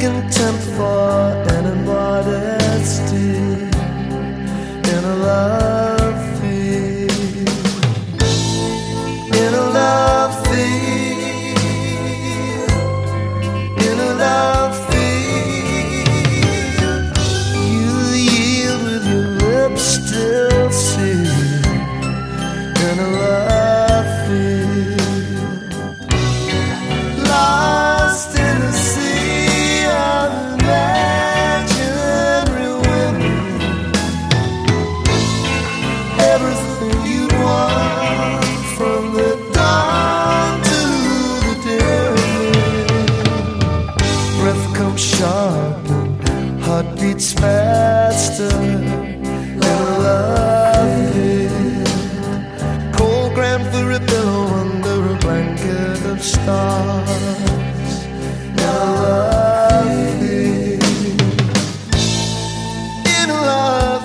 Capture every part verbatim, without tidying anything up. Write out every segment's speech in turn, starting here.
contempt for any modesty in a love field, in a love field, in a love field. You yield with your lips still sealed in a love field, lost in a sea of imaginary women. Everything you want from the dawn to the day. Breath comes sharp and heart beats faster in a love field. Cold ground for a pillow under a blanket of stars in a love field, in a love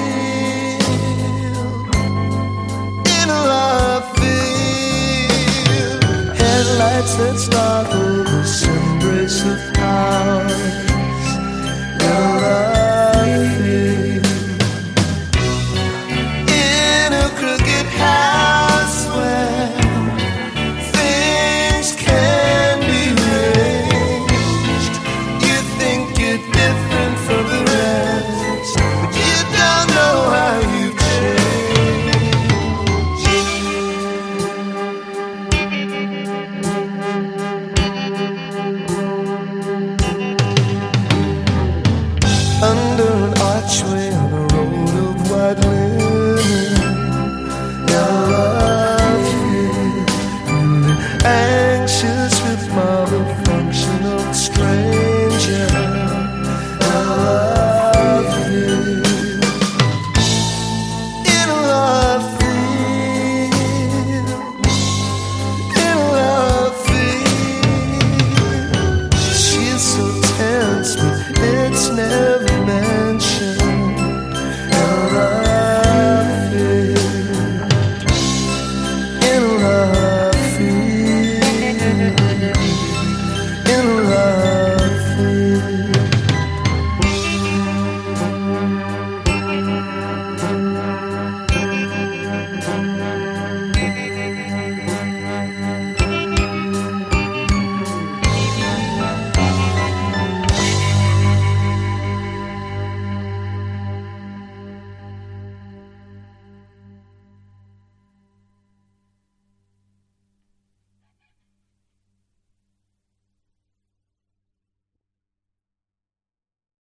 field, in a love field. Headlights that startle this embrace of power.